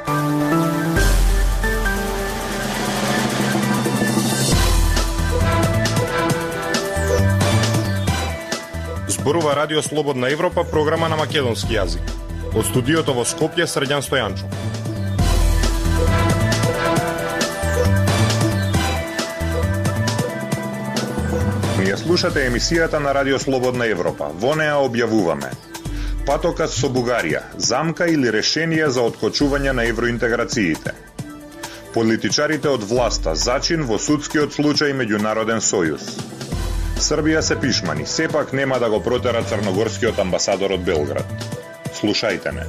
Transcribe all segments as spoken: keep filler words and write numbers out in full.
Зборува Радио Слободна Европа, програма на македонски јазик. Од студиото во Скопје, Срđan Стојанчов. Ние слушате емисијата на Радио Слободна Европа. Во неа објавуваме: патокат со Бугарија, замка или решение за откочување на евроинтеграциите. Политичарите од власта зачин во судскиот случај Меѓународен сојуз. Србија се пишмани, сепак нема да го протера црногорскиот амбасадор од Белград. Слушајте ме.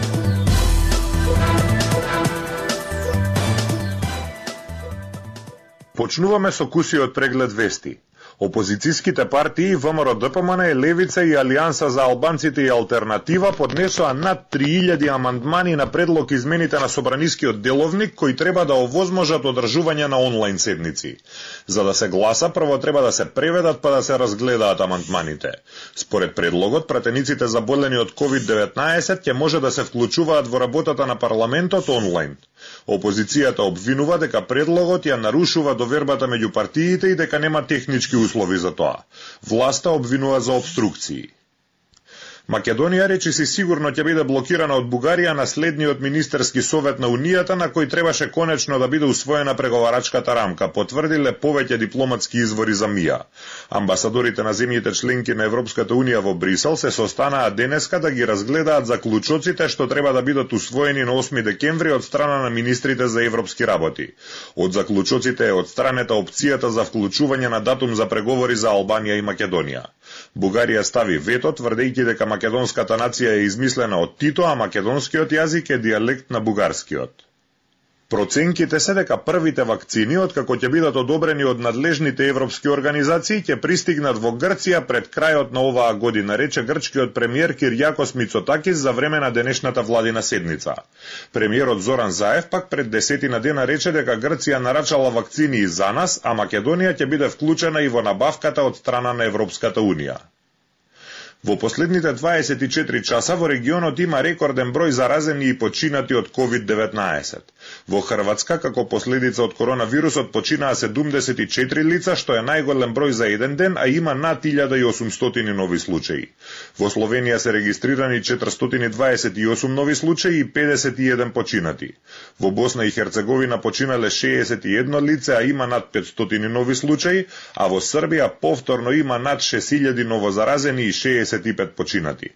Почнуваме со кусиот преглед вести. Опозицијските партии ВМРО-ДПМН, Левица и Алијанса за албанците и Алтернатива поднесоа над три илјади амандмани на предлог измените на Собранискиот деловник кои треба да овозможат одржување на онлайн седници. За да се гласа, прво треба да се преведат па да се разгледаат амандманите. Според предлогот, пратениците заболени од ковид деветнаесет ќе може да се вклучуваат во работата на парламентот онлайн. Опозицијата обвинува дека предлогот ја нарушува довербата меѓу партиите и дека нема технички услови за тоа. Власта обвинува за обструкции. Македонија речиси сигурно ќе биде блокирана од Бугарија на следниот министерски совет на Унијата, на кој требаше конечно да биде усвоена преговарачката рамка, потврдиле повеќе дипломатски извори за МИА. Амбасадорите на земјите членки на Европската Унија во Брисел се состанаа денеска да ги разгледаат заклучоците што треба да бидат усвоени на осми декември од страна на министрите за европски работи. Од заклучоците е одстранета опцијата за вклучување на датум за преговори за Албанија и Македонија. Бугарија стави вето, тврдејќи дека македонската нација е измислена од Тито, а македонскиот јазик е дијалект на бугарскиот. Проценките се дека првите вакцини, откако ќе бидат одобрени од надлежните европски организации, ќе пристигнат во Грција пред крајот на оваа година, рече грчкиот премиер Кирјакос Мицотакис за време на денешната владина седница. Премиерот Зоран Заев пак пред десетина дена рече дека Грција нарачала вакцини и за нас, а Македонија ќе биде вклучена и во набавката од страна на Европската Унија. Во последните дваесет и четири часа во регионот има рекорден број заразени и починати од ковид деветнаесет. Во Хрватска, како последица од коронавирусот, починаа седумдесет и четири лица, што е најголем број за еден ден, а има над илјада и осумстотини нови случаи. Во Словенија се регистрирани четиристотини дваесет и осум нови случаи и педесет и еден починати. Во Босна и Херцеговина починале шеесет и едно лице, а има над петстотини нови случаи, а во Србија повторно има над шест илјади новозаразени и шеесет и пет починати.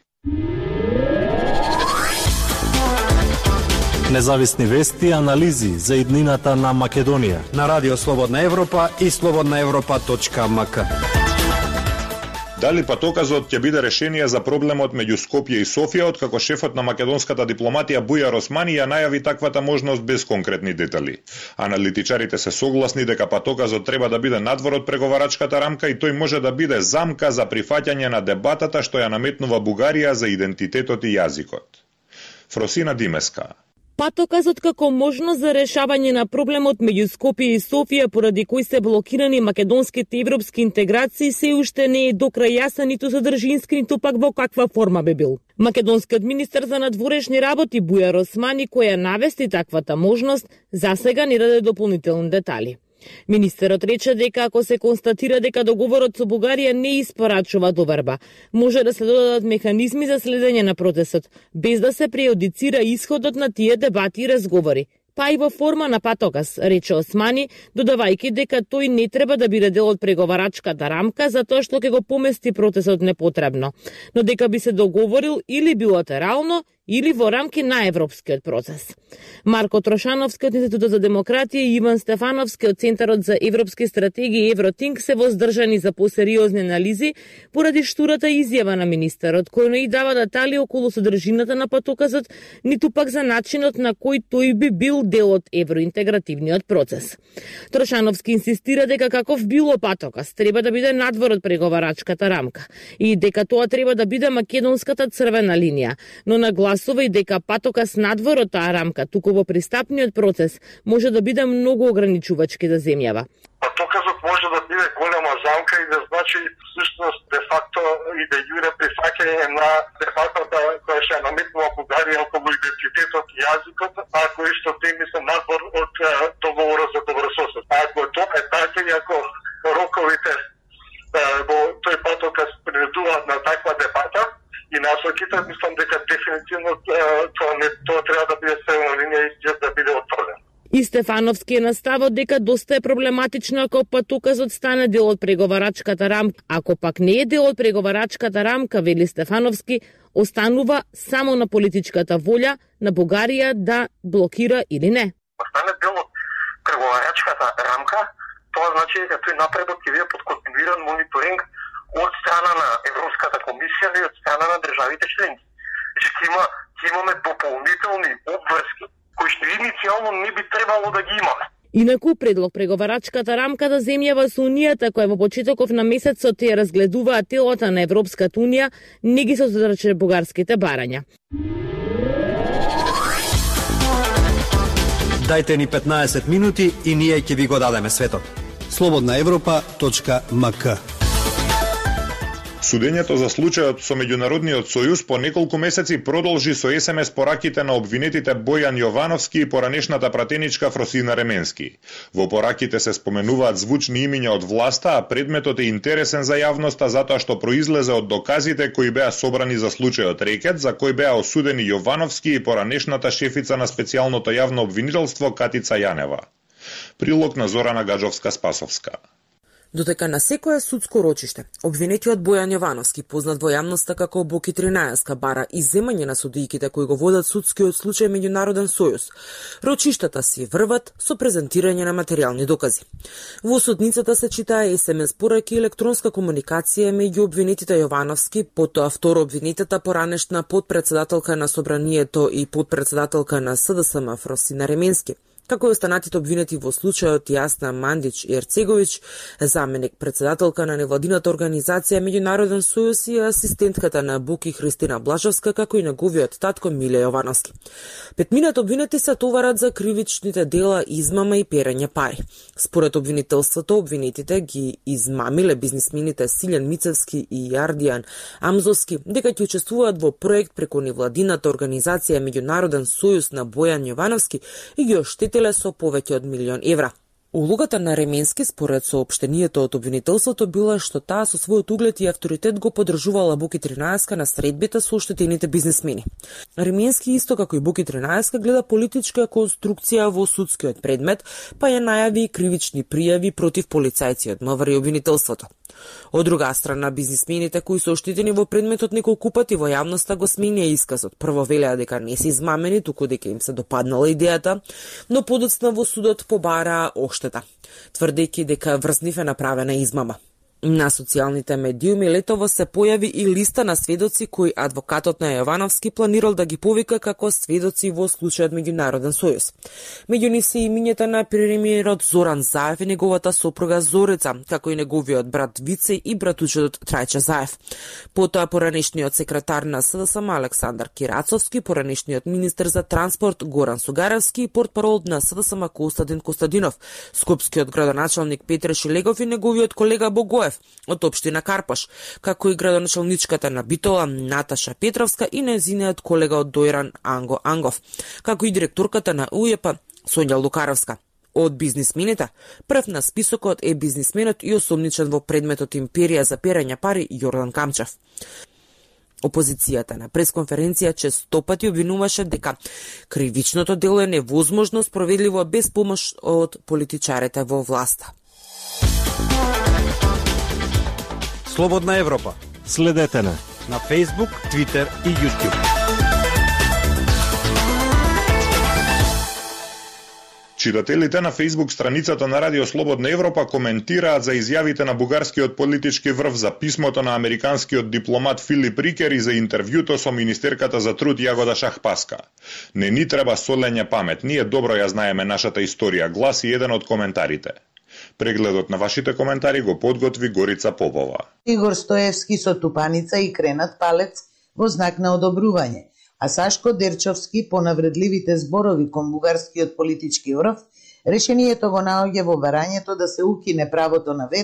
Независни вести и анализи за иднината на Македонија на Радио Слободна Европа и слободна европа точка ем ка. Дали патоказот ќе биде решение за проблемот меѓу Скопје и Софија, откако шефот на македонската дипломатија Бујар Османи ја најави таквата можност без конкретни детали. Аналитичарите се согласни дека патоказот треба да биде надвор од преговарачката рамка и тој може да биде замка за прифаќање на дебатата што ја наметнува Бугарија за идентитетот и јазикот. Фросина Димеска. Патоказот како можност за решавање на проблемот меѓу Скопје и Софија, поради кој се блокирани македонските европски интеграции, се уште не е до крај јасен ниту содржински, ниту пак во каква форма би бил. Македонскиот министер за надворешни работи Бујар Османи, која навести таквата можност, засега не даде дополнителни детали. Министерот рече дека ако се констатира дека договорот со Бугарија не испорачува доверба, може да се додадат механизми за следење на процесот, без да се преодицира исходот на тие дебати и разговори, па и во форма на патоказ, рече Османи, додавајќи дека тој не треба да биде дел од преговарачката рамка затоа што ќе го помести процесот непотребно, но дека би се договорил или билатерално, или во рамки на европскиот процес. Марко Трошановски од Институтот за демократија и Иван Стефановски од Центарот за европски стратегии Евротинк се воздржани за посериозни анализи поради штурата изјава на министерот, кој не и дава детали околу содржината на патоказот, ниту пак за начинот на кој тој би бил дел од евроинтегративниот процес. Трошановски инсистира дека каков било патоказ треба да биде надвор од преговарачката рамка и дека тоа треба да биде македонската црвена линија, но на гласува и дека патоказ надвор од таа рамка, туку во пристапниот процес, може да биде многу ограничувачки за земјава. Патоказот може да биде голема замка и да значи всушност де факто и де јуре прифаќање на дефактата која ќе наметнува Бугарија околу идентитетот и јазикот, а кои што теми се надвор од договорот за добрососед. Ако тоа е така и ако роковите во тој патокас принудуваат на таква дебата и насоките, мислам дека дефинитивно тоа не тоа треба да биде средна линија и да биде отворен. И Стефановски е на ставот дека доста е проблематично ако патокасот стане дел од преговарачката рамка. Ако пак не е дел од преговарачката рамка, вели Стефановски, останува само на политичката волја на Бугарија да блокира или не. Стане дел од преговарачката рамка, тоа значи дека тој напредок ќе биде под континуиран мониторинг од страна на Европската комисија и од страна на државите членки. Ќе има ќе имаме дополнителни обврски кои што иницијално не би требало да ги имаме. Инаку, предлог преговарачката рамка да земјава со Унијата, која во почетоков на месецот ја разгледуваат телата на Европската Унија, не ги содржи бугарските барања. Дајте ни петнаесет минути и ние ќе ви го дадеме светот. слободна европа точка ем ка. Судењето за случајот со Меѓународниот сојуз по неколку месеци продолжи со ес ем ес пораките на обвинетите Бојан Јовановски и поранешната пратеничка Фросина Ременски. Во пораките се споменуваат звучни имиња од власта, а предметот е интересен за јавноста затоа што произлезе од доказите кои беа собрани за случајот Рекет, за кој беа осудени Јовановски и поранешната шефица на специјалното јавно обвинителство Катица Јанева. Прилог на Зорана Гаджовска-Спасовска. Додека на секое судско рочиште, обвинетиот Бојан Јовановски, познат во јавноста како Боки тринаесет, бара изземање на судијките кои го водат судскиот случај Меѓународен сојуз, рочиштата си врват со презентирање на материјални докази. Во судницата се читаа ес ем ес пораки и електронска комуникација меѓу обвинетите Јовановски, потоа второ обвинетата поранешна подпредседателка на Собранието и подпредседателка на С Д С М Фросина Ременски, како и останатите обвинети во случајот Јасна Мандич и Ерцеговиќ, заменик председателка на невладината организација Меѓународен сојуз и асистентката на Боки Христина Блажевска, како и неговиот татко Миле Јовановски. Петминат обвинети се товарат за кривичните дела измама и перење пари. Според обвинителството, обвинетите ги измамиле бизнисмените Силјан Мицевски и Јардијан Амзовски дека ќе учествуваат во проект преку невладината организација Меѓународен сојуз на Бојан Јовановски и ги оштетиле со повеќе од милион евра. Улогата на Ременски според соопштението од обвинителството била што таа со својот углед и авторитет го поддржувала Боки тринаесет на средбите со оштетените бизнисмени. Ременски исто како и Боки тринаесет гледа политичка конструкција во судскиот предмет, па ја најави и кривични пријави против полицајци од МВР и обвинителството. Од друга страна, бизнисмените кои се оштетени во предметот неколку пати во јавноста го сменија исказот. Прво велеа дека не се измамени, туку дека им се допаднала идејата, но подоцна во судот побараа оштета, тврдејќи дека врз нив е направена измама. На социјалните медиуми летово се појави и листа на сведоци кои адвокатот на Јовановски планирал да ги повика како сведоци во случајот Меѓународен сојуз. Меѓу нив се имињата на премиерот Зоран Заев и неговата сопруга Зорица, како и неговиот брат Вице и братучедот Трајче Заев. Потоа поранешниот секретар на С Д С М Александар Кирацовски, поранешниот министер за транспорт Горан Сугаревски и портпарол на С Д С М Костадин Костадинов, скопскиот градоначалник Петре Шилегов и неговиот колега Богоев од општина Карпаш, како и градоначалничката на Битола Наташа Петровска и незиниот колега од Дојран Анго Ангов, како и директорката на У Ј П Сонја Лукаровска. Од бизнисмените, прв на списокот е бизнисменот и осомничен во предметот империја за перење пари Јордан Камчев. Опозицијата на пресконференција честопати обвинуваше дека кривичното дело е невозможно спроведливо без помош од политичарите во власта. Слободна Европа. Следете на На Facebook, Twitter и YouTube. Читателите на Facebook страницата на Радио Слободна Европа коментираат за изјавите на бугарскиот политички врв, за писмото на американскиот дипломат Филип Рикер и за интервјуто со министерката за труд Јагода Шахпаска. Не ни треба солење памет, ние добро ја знаеме нашата историја, гласи еден од коментарите. Прегледот на вашите коментари го подготви Горица Попова. Игор Стоевски со тупаница и кренат палец во знак на одобрување, а Сашко Дерчовски по навредливите зборови кон бугарскиот политички врв, решението го наоѓа во барањето да се укине правото на вето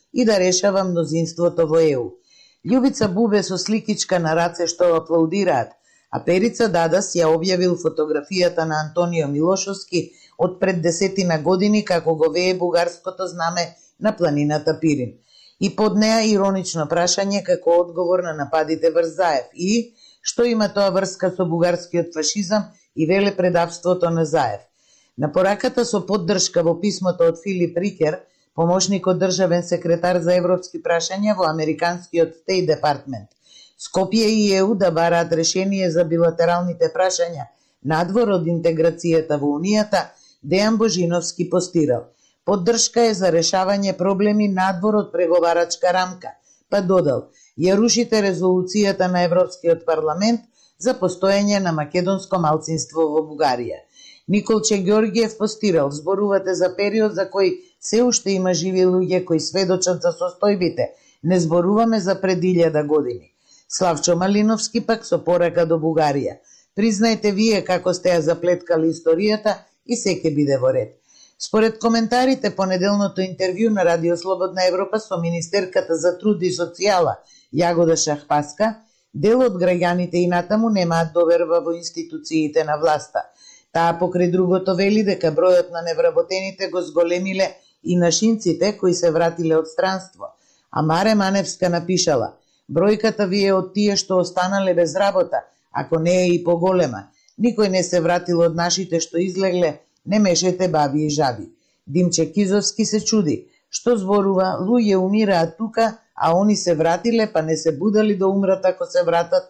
и да решава мнозинството во Е У. Љубица Бубе со сликичка на раце што аплаудираат, а Перица Дадас ја објавил фотографијата на Антонио Милошовски од пред десетина години како го вее бугарското знаме на планината Пирин. И под неа иронично прашање како одговор на нападите врз Заев и што има тоа врска со бугарскиот фашизам и велепредавството на Заев. На пораката со поддршка во писмото од Филип Рикер, помошникот државен секретар за европски прашања во американскиот Стейт Департмент, Скопје и Е У да бараат решение за билатералните прашања надвор од интеграцијата во Унијата, Дејан Божиновски постирал: поддршка е за решавање проблеми надвор од преговарачка рамка, па додал: ја рушите резолуцијата на Европскиот парламент за постоење на македонско малцинство во Бугарија. Николче Ѓорѓиев постирал: зборувате за период за кој се уште има живи луѓе кои сведочат за состојбите, не зборуваме за пред илјада години. Славчо Малиновски пак со порака до Бугарија: признајте вие како сте ја заплеткали историјата и се ќе биде во ред. Според коментарите по неделното интервју на Радио Слободна Европа со министерката за труд и социјала Јагода Шахпаска, дел од граѓаните и натаму немаат доверба во институциите на власта. Таа покрај другото вели дека бројот на невработените го зголемиле и нашинците кои се вратиле од странство. А Маре Маневска напишала: бројката ви е од тие што останале без работа, ако не е и поголема. Никој не се вратил од нашите што излегле, не мешете баби и жаби. Димче Кизовски се чуди: што зборува, луѓе умираат тука, а они се вратиле, па не се будали да умрат ако се вратат.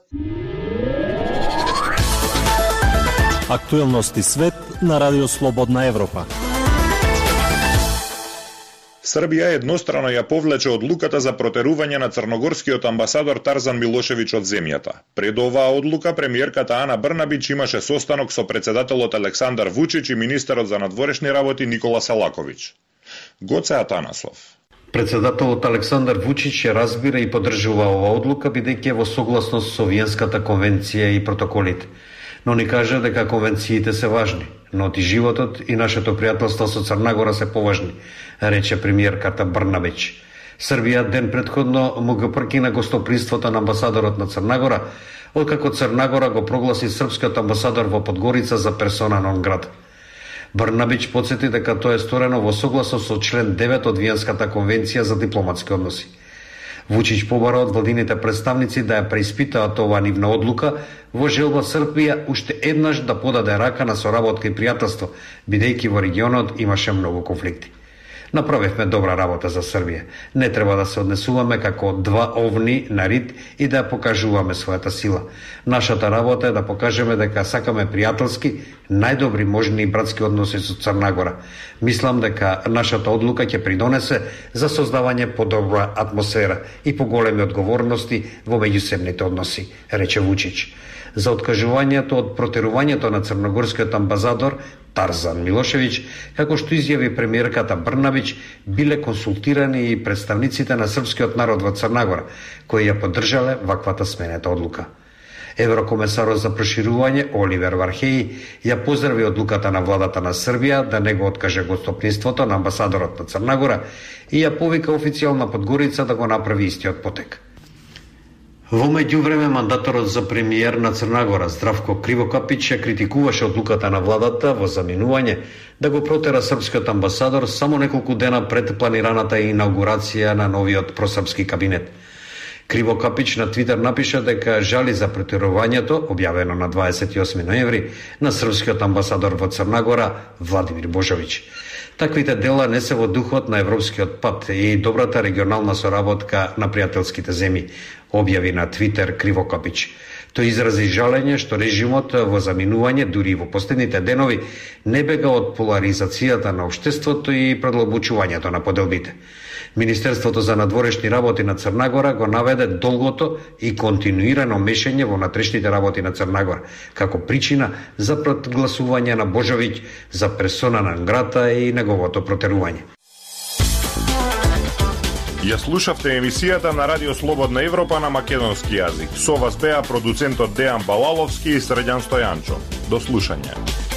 Актуелности свет на Радио Слободна Европа. Србија еднострано ја повлече одлуката за протерување на црногорскиот амбасадор Тарзан Милошевиќ од земјата. Пред оваа одлука премиерката Ана Брнабиќ имаше состанок со председателот Александар Вучиќ и министерот за надворешни работи Никола Селаковиќ. Гоце Атанасов. Председателот Александар Вучиќ ја разбира и поддржува оваа одлука бидејќи е во согласност со Виенската конвенција и протоколите. Но ни кажа дека конвенциите се важни, но и животот и нашето пријателство со Црна Гора се поважни, рече премиерката Брнабиќ. Србија ден предходно му го прекина гостопримството на амбасадорот на Црна Гора, откако Црна Гора го прогласи српскиот амбасадор во Подгорица за персона нон грата. Брнабиќ потсети дека тоа е сторено во согласност со член девет од Виенската конвенција за дипломатски односи. Вучиќ побара од владините представници да ја преиспитаат оваа нивна одлука во желба Србија уште еднаш да подаде рака на соработка и пријателство, бидејќи во регионот имаше многу конфликти. Направивме добра работа за Србија. Не треба да се однесуваме како два овни на рид и да покажуваме својата сила. Нашата работа е да покажеме дека сакаме пријателски, најдобри можни и братски односи со Црна Гора. Мислам дека нашата одлука ќе придонесе за создавање подобра атмосфера и поголеми одговорности во меѓусебните односи, рече Вучиќ. За откажувањето од протерувањето на црногорскиот амбасадор Тарзан Милошевиќ, како што изјави премиерката Брнабиќ, биле консултирани и представниците на српскиот народ во Црна Гора, кои ја поддржале ваквата сменета одлука. Еврокомесарот за проширување Оливер Вархеи ја поздрави одлуката на владата на Србија да не го откаже гостопримството на амбасадорот на Црна Гора и ја повика официјална Подгорица да го направи истиот потек. Во меѓувреме, мандаторот за премиер на Црна Гора Здравко Кривокапиќ ја критикуваше одлуката на владата во заминување да го протера српскиот амбасадор само неколку дена пред планираната инаугурација на новиот просрпски кабинет. Кривокапиќ на Твитер напиша дека жали за протерувањето, објавено на дваесет и осми ноември, на српскиот амбасадор во Црна Гора Владимир Божовиќ. Таквите дела не се во духот на европскиот пат и добрата регионална соработка на пријателските земји, објави на Твитер Кривокапиќ. Тој изрази жалење што режимот во заминување, дури и во последните денови, не бега од поларизацијата на општеството и предлабочувањето на поделбите. Министерството за надворешни работи на Црна Гора го наведе долгото и континуирано мешање во внатрешните работи на Црна Гора, како причина за прогласување на Божовиќ за персона нон грата и неговото протерување. Ја слушавте емисијата на Радио Слободна Европа на македонски јазик. Со вас беа продуцентот Дејан Балаловски и Срđan Стојанчо. До слушање.